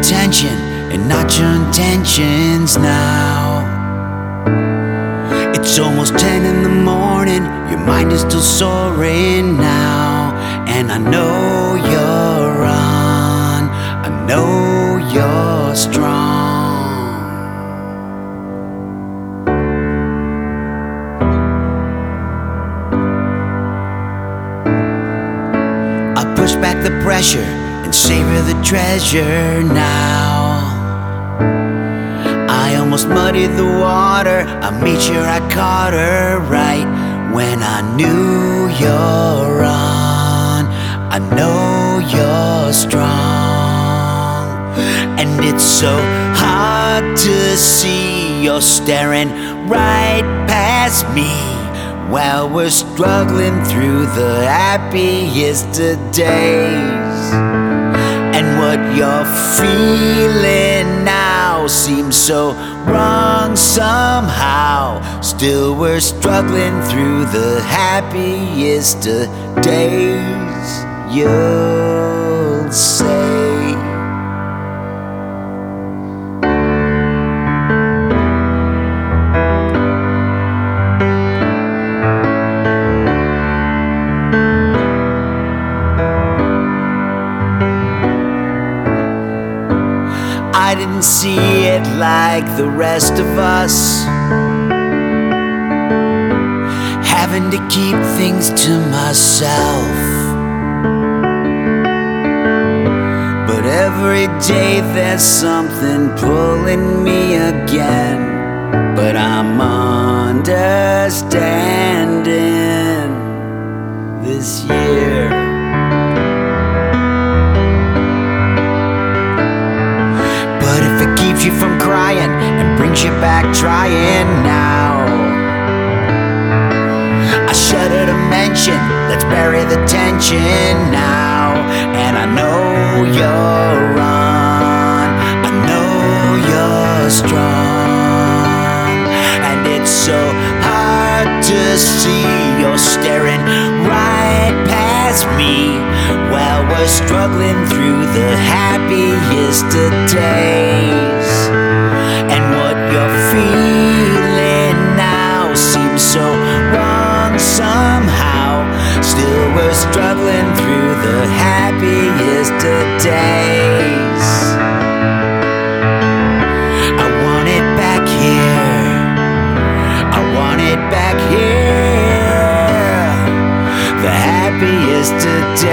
attention and not your intentions now. It's almost 10 in the morning, your mind is still soaring now. And I know you're on, I know you're strong. I push back the pressure and savor the treasure now. I almost muddied the water, I made sure I caught her right. When I knew you're on, I know you're strong. And it's so hard to see you're staring right past me while we're struggling through the happiest of days. And what you're feeling now seems so wrong somehow. Still we're struggling through the happiest of days, you'll say. I didn't see it like the rest of us, having to keep things to myself. But every day there's something pulling me again. But I'm understanding this year. Keeps you from crying and brings you back trying now. I shudder to mention, let's bury the tension now. And I know you're on, I know you're strong. And it's so hard to see you're staring right past me while we're struggling through the happiest of days. And what you're feeling now seems so wrong somehow. Still we're struggling through the happiest of days. I want it back here, I want it back here. The happiest of days.